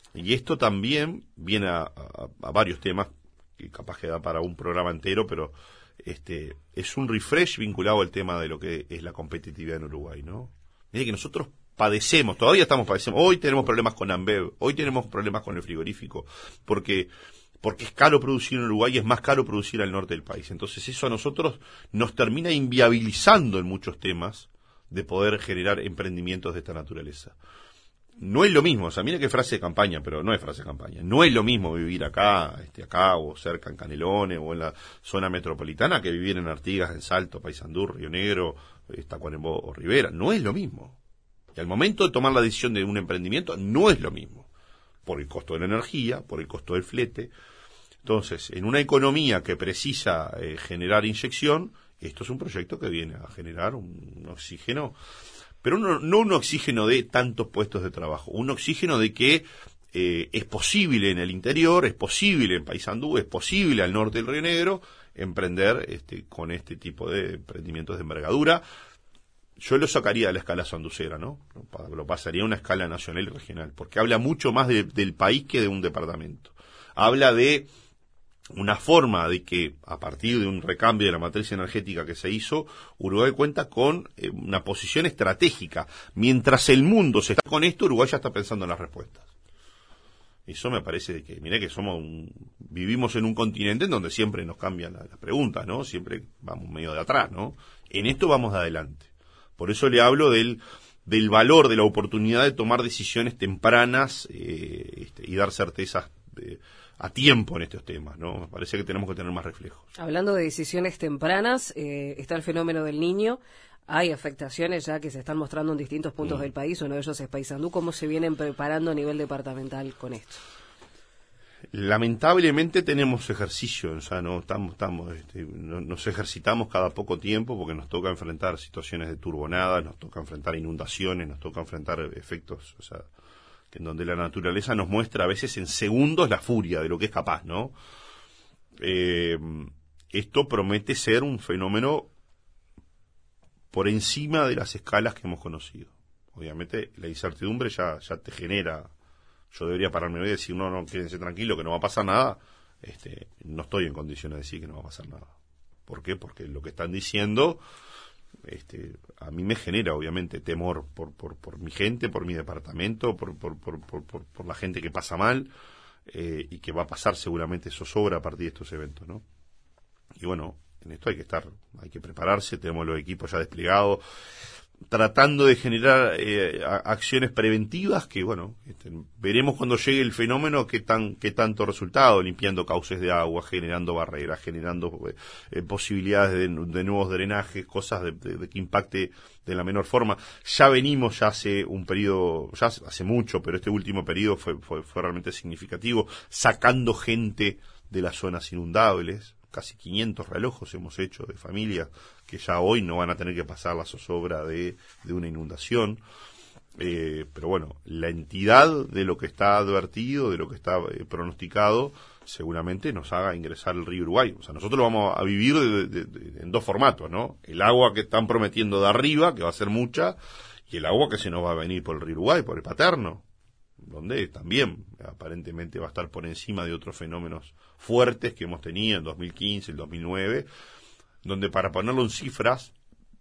Y esto también viene a, a, a varios temas, que capaz que da para un programa entero, pero este es un refresh vinculado al tema de lo que es la competitividad en Uruguay, ¿no? Mire que nosotros padecemos, todavía estamos padeciendo, hoy tenemos problemas con Ambev, hoy tenemos problemas con el frigorífico, porque porque es caro producir en Uruguay y es más caro producir al norte del país. Entonces eso a nosotros nos termina inviabilizando en muchos temas de poder generar emprendimientos de esta naturaleza. No es lo mismo, o sea, mira qué frase de campaña, pero no es frase de campaña. No es lo mismo vivir acá, este, acá o cerca en Canelones o en la zona metropolitana que vivir en Artigas, en Salto, Paysandú, Río Negro, Tacuarembó o Rivera. No es lo mismo. Y al momento de tomar la decisión de un emprendimiento, no es lo mismo. Por el costo de la energía, por el costo del flete. Entonces, en una economía que precisa eh, generar inyección, esto es un proyecto que viene a generar un, un oxígeno, pero no, no un oxígeno de tantos puestos de trabajo, un oxígeno de que eh, es posible en el interior, es posible en Paysandú, es posible al norte del Río Negro, emprender este, con este tipo de emprendimientos de envergadura. Yo lo sacaría de la escala sanducera, ¿no? Lo pasaría a una escala nacional y regional, porque habla mucho más de, del país que de un departamento. Habla de una forma de que, a partir de un recambio de la matriz energética que se hizo, Uruguay cuenta con eh, una posición estratégica. Mientras el mundo se está con esto, Uruguay ya está pensando en las respuestas. Eso me parece que, mire que somos un, vivimos en un continente en donde siempre nos cambian las la preguntas, ¿no? Siempre vamos medio de atrás, ¿no? En esto vamos de adelante. Por eso le hablo del, del valor, de la oportunidad de tomar decisiones tempranas eh, este, y dar certezas de, a tiempo en estos temas, ¿no? Me parece que tenemos que tener más reflejos.
Hablando de decisiones tempranas, eh, está el fenómeno del Niño. Hay afectaciones ya que se están mostrando en distintos puntos mm. del país. Uno de ellos es Paysandú. ¿Cómo se vienen preparando a nivel departamental con esto?
Lamentablemente tenemos ejercicio, o sea, no estamos, estamos, este, no, nos ejercitamos cada poco tiempo porque nos toca enfrentar situaciones de turbonadas, nos toca enfrentar inundaciones, nos toca enfrentar efectos, o sea, en donde la naturaleza nos muestra a veces en segundos la furia de lo que es capaz, ¿no? Eh, esto promete ser un fenómeno por encima de las escalas que hemos conocido. Obviamente la incertidumbre ya, ya te genera, yo debería pararme hoy y decir, no, no, quédense tranquilos, que no va a pasar nada. Este, no estoy en condiciones de decir que no va a pasar nada. ¿Por qué? Porque lo que están diciendo Este, a mí me genera obviamente temor por, por, por mi gente, por mi departamento, por, por, por, por, por, por la gente que pasa mal eh, y que va a pasar seguramente zozobra a partir de estos eventos, ¿no? Y bueno, en esto hay que estar, hay que prepararse, tenemos los equipos ya desplegados, tratando de generar eh, acciones preventivas que, bueno, este, veremos cuando llegue el fenómeno qué tan qué tanto resultado, limpiando cauces de agua, generando barreras, generando eh, posibilidades de, de nuevos drenajes, cosas de, de, de que impacte de la menor forma. Ya venimos ya hace un periodo, ya hace mucho, pero este último periodo fue, fue, fue realmente significativo, sacando gente de las zonas inundables. Casi quinientos relojos hemos hecho de familias que ya hoy no van a tener que pasar la zozobra de, de una inundación. Eh, pero bueno, la entidad de lo que está advertido, de lo que está eh, pronosticado, seguramente nos haga ingresar el río Uruguay. O sea, nosotros lo vamos a vivir de, de, de, en dos formatos, ¿no? El agua que están prometiendo de arriba, que va a ser mucha, y el agua que se nos va a venir por el río Uruguay, por el Paterno, donde también aparentemente va a estar por encima de otros fenómenos fuertes que hemos tenido en dos mil quince, el dos mil nueve, donde, para ponerlo en cifras,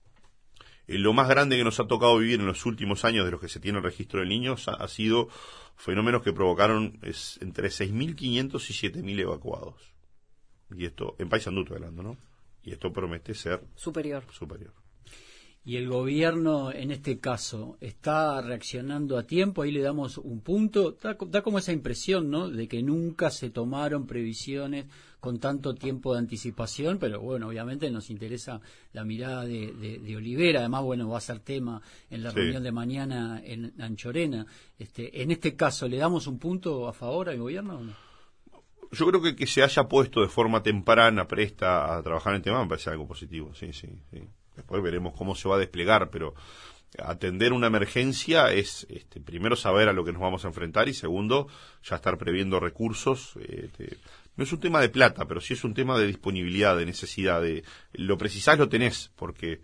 eh, lo más grande que nos ha tocado vivir en los últimos años de los que se tiene el registro de niños ha, ha sido fenómenos que provocaron es, entre seis mil quinientos y siete mil evacuados. Y esto, en Paysandú estoy hablando, ¿no? Y esto promete ser
superior.
superior.
Y el gobierno, en este caso, está reaccionando a tiempo, ahí le damos un punto, da, da como esa impresión, ¿no?, de que nunca se tomaron previsiones con tanto tiempo de anticipación, pero bueno, obviamente nos interesa la mirada de, de, de Olivera, además, bueno, va a ser tema en la sí. reunión de mañana en Anchorena. Este, en este caso, ¿le damos un punto a favor al gobierno o no?
Yo creo que que se haya puesto de forma temprana, presta a trabajar en el tema, me parece algo positivo, sí, sí, sí. Después veremos cómo se va a desplegar, pero atender una emergencia es, este, primero, saber a lo que nos vamos a enfrentar y, segundo, ya estar previendo recursos. Este, no es un tema de plata, pero sí es un tema de disponibilidad, de necesidad. De lo precisás, lo tenés, porque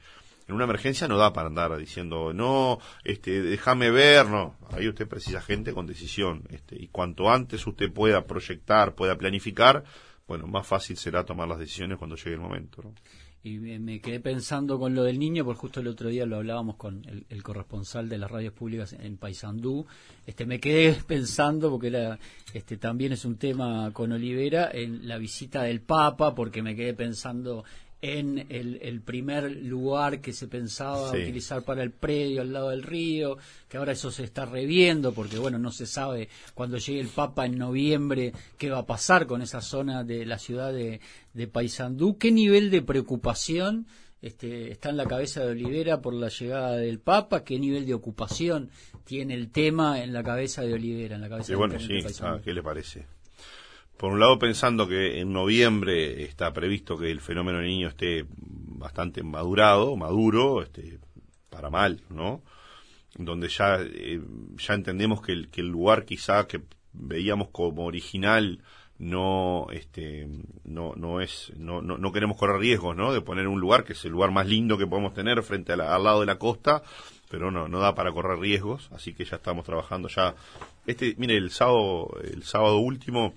en una emergencia no da para andar diciendo, no, este, déjame ver, no. Ahí usted precisa gente con decisión. Este, y cuanto antes usted pueda proyectar, pueda planificar, bueno, más fácil será tomar las decisiones cuando llegue el momento, ¿no?
Y me quedé pensando con lo del niño, porque justo el otro día lo hablábamos con el, el corresponsal de las radios públicas en Paysandú. Este, me quedé pensando, porque era, este, también es un tema con Olivera, en la visita del Papa, porque me quedé pensando en el, el primer lugar que se pensaba
sí.
utilizar para el predio al lado del río, que ahora eso se está reviendo, porque bueno, no se sabe cuando llegue el Papa en noviembre qué va a pasar con esa zona de la ciudad de, de Paysandú. ¿Qué nivel de preocupación este, está en la cabeza de Olivera por la llegada del Papa? ¿Qué nivel de ocupación tiene el tema en la cabeza de Olivera, en la cabeza
sí,
de
bueno, sí, ah, ¿qué le parece? Por un lado, pensando que en noviembre está previsto que el fenómeno del niño esté bastante madurado, maduro, este, para mal, ¿no? Donde ya eh, ya entendemos que el, que el lugar quizá que veíamos como original no este no no es no, no no queremos correr riesgos, ¿no? De poner un lugar que es el lugar más lindo que podemos tener frente a la, al lado de la costa, pero no no da para correr riesgos, así que ya estamos trabajando ya. Este, mire, el sábado el sábado último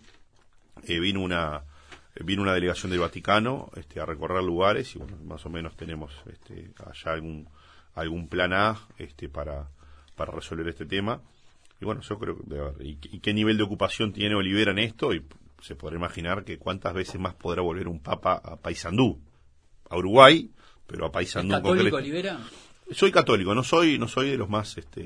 Eh, vino una vino una delegación del Vaticano este, a recorrer lugares y bueno, más o menos tenemos este, allá algún algún plan A este, para para resolver este tema. Y bueno, yo creo que y, y qué nivel de ocupación tiene Olivera en esto, y se podrá imaginar que cuántas veces más podrá volver un papa a Paysandú, a Uruguay, pero a Paysandú.
¿Es católico Olivera?
Soy católico, no soy no soy de los más este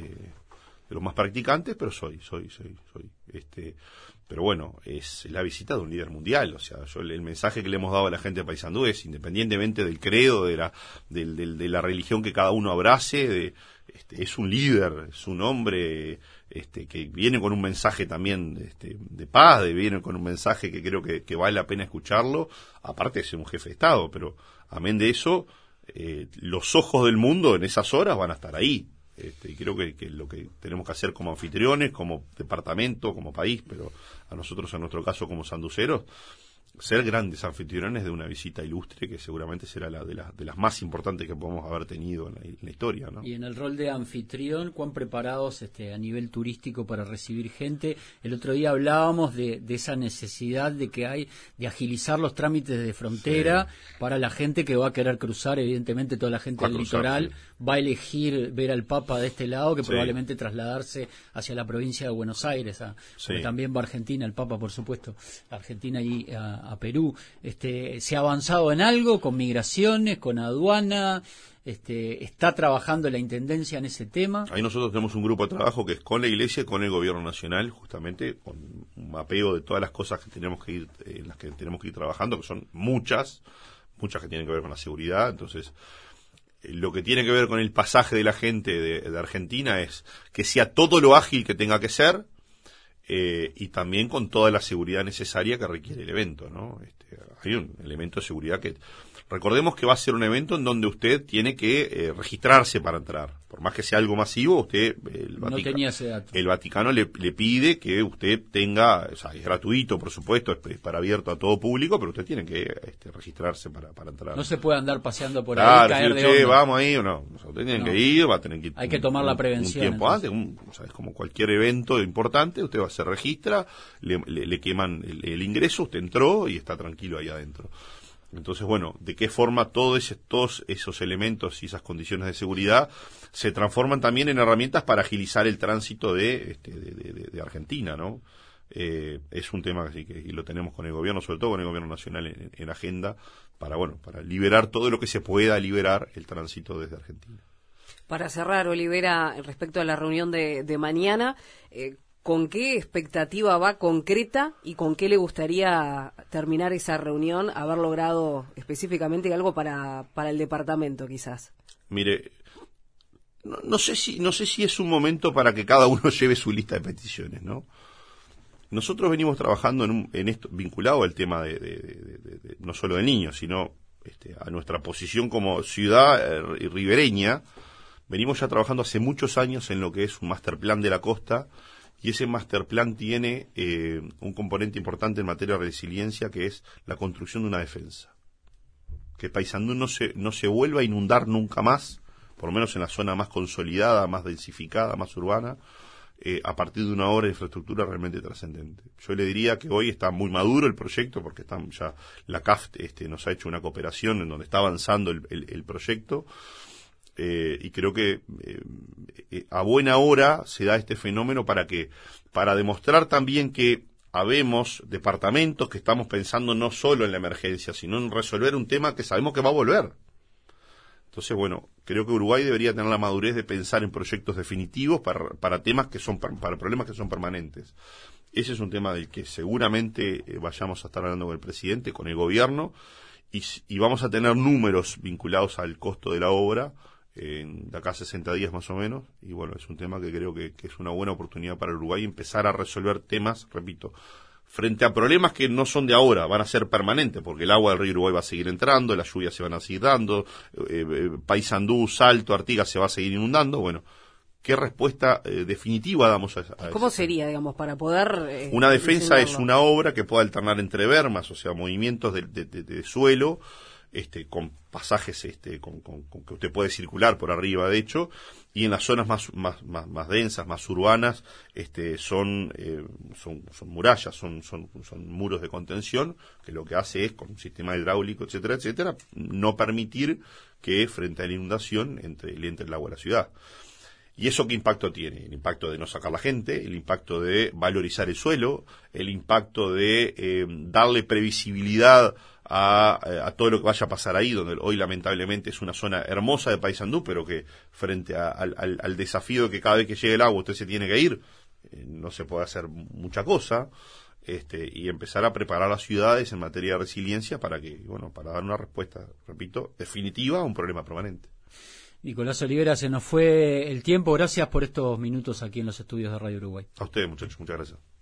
de los más practicantes, pero soy soy soy soy este pero bueno, es la visita de un líder mundial. O sea, yo el mensaje que le hemos dado a la gente de Paysandú es, independientemente del credo, de la de, de, de la religión que cada uno abrace, de, este, es un líder, es un hombre este, que viene con un mensaje también este, de paz, de, viene con un mensaje que creo que, que vale la pena escucharlo, aparte de ser un jefe de Estado, pero amén de eso, eh, los ojos del mundo en esas horas van a estar ahí. Este, y creo que, que lo que tenemos que hacer como anfitriones, como departamento, como país, pero a nosotros en nuestro caso como sanduceros, ser grandes anfitriones de una visita ilustre que seguramente será la de, la, de las más importantes que podemos haber tenido en la, en la historia, ¿no?
Y en el rol de anfitrión, ¿cuán preparados este, a nivel turístico para recibir gente? El otro día hablábamos de, de esa necesidad de que hay de agilizar los trámites de frontera sí. para la gente que va a querer cruzar. Evidentemente toda la gente del litoral sí. va a elegir ver al Papa de este lado que sí. probablemente trasladarse hacia la provincia de Buenos Aires, a, sí. también va a Argentina el Papa, por supuesto, Argentina y a, a Perú. Este, ¿se ha avanzado en algo con migraciones, con aduana? Este, ¿Está trabajando la Intendencia en ese tema?
Ahí nosotros tenemos un grupo de trabajo que es con la Iglesia y con el Gobierno Nacional, justamente con un mapeo de todas las cosas que tenemos que ir, en las que tenemos que ir trabajando, que son muchas, muchas que tienen que ver con la seguridad. Entonces, lo que tiene que ver con el pasaje de la gente de, de Argentina es que sea todo lo ágil que tenga que ser, Eh, y también con toda la seguridad necesaria que requiere el evento, ¿no? Este, hay un elemento de seguridad que... Recordemos que va a ser un evento en donde usted tiene que eh, registrarse para entrar. Por más que sea algo masivo, usted... El
no Vaticano, tenía ese dato.
El Vaticano le, le pide que usted tenga... O sea, es gratuito, por supuesto, es, es para abierto a todo público, pero usted tiene que este, registrarse para, para entrar.
No se puede andar paseando por
claro,
ahí, caer
si
de
usted,
onda.
vamos ahí o no. O sea, usted tiene no. que ir, va a tener que ir...
Hay que tomar
un,
la prevención.
Un tiempo entonces. antes, un, o sea, es como cualquier evento importante, usted va, se registra, le, le, le queman el, el ingreso, usted entró y está tranquilo ahí adentro. Entonces, bueno, ¿de qué forma todo ese, todos esos elementos y esas condiciones de seguridad se transforman también en herramientas para agilizar el tránsito de, este, de, de, de Argentina, ¿no? Eh, es un tema que, que y lo tenemos con el gobierno, sobre todo con el gobierno nacional en, en agenda, para, bueno, para liberar todo lo que se pueda liberar el tránsito desde Argentina.
Para cerrar, Olivera, respecto a la reunión de, de mañana, eh, ¿con qué expectativa va concreta y con qué le gustaría terminar esa reunión, haber logrado específicamente algo para, para el departamento, quizás?
Mire, no, no sé si no sé si es un momento para que cada uno lleve su lista de peticiones, ¿no? Nosotros venimos trabajando en, un, en esto vinculado al tema de, de, de, de, de no solo de niños, sino este, a nuestra posición como ciudad eh, ribereña. Venimos ya trabajando hace muchos años en lo que es un master plan de la costa. Y ese master plan tiene eh, un componente importante en materia de resiliencia, que es la construcción de una defensa. que Paysandú no se, no se vuelva a inundar nunca más, por lo menos en la zona más consolidada, más densificada, más urbana, eh, a partir de una obra de infraestructura realmente trascendente. Yo le diría que hoy está muy maduro el proyecto, porque está ya la C A F este, nos ha hecho una cooperación en donde está avanzando el, el, el proyecto, eh, y creo que eh, eh, a buena hora se da este fenómeno para que, para demostrar también que habemos departamentos que estamos pensando no solo en la emergencia, sino en resolver un tema que sabemos que va a volver. Entonces, bueno, creo que Uruguay debería tener la madurez de pensar en proyectos definitivos para, para temas que son, para problemas que son permanentes. Ese es un tema del que seguramente eh, vayamos a estar hablando con el presidente, con el gobierno, y, y vamos a tener números vinculados al costo de la obra en de acá a sesenta días más o menos, y bueno, es un tema que creo que, que es una buena oportunidad para Uruguay empezar a resolver temas, repito, frente a problemas que no son de ahora, van a ser permanentes, porque el agua del río Uruguay va a seguir entrando, las lluvias se van a seguir dando, eh, eh, Paysandú, Salto, Artigas se va a seguir inundando. Bueno, ¿qué respuesta eh, definitiva damos a, a eso?
¿Cómo sería, digamos, para poder...? Eh,
una defensa
diseñarlo?
Es una obra que pueda alternar entre bermas, o sea, movimientos de, de, de, de suelo, este, con pasajes este, con, con, con que usted puede circular por arriba, de hecho, y en las zonas más más más, más densas, más urbanas, este, son, eh, son son murallas, son son son muros de contención, que lo que hace es, con un sistema hidráulico, etcétera, etcétera, no permitir que frente a la inundación entre, le entre el agua a la ciudad. ¿Y eso qué impacto tiene? El impacto de no sacar la gente, el impacto de valorizar el suelo, el impacto de eh, darle previsibilidad a, a todo lo que vaya a pasar ahí, donde hoy lamentablemente es una zona hermosa de Paysandú, pero que frente a, al, al desafío de que cada vez que llegue el agua usted se tiene que ir, eh, no se puede hacer mucha cosa, este, y empezar a preparar las ciudades en materia de resiliencia para que, bueno, para dar una respuesta, repito, definitiva a un problema permanente.
Nicolás Olivera, se nos fue el tiempo. Gracias por estos minutos aquí en los estudios de Radio Uruguay.
A ustedes, muchachos, muchas gracias.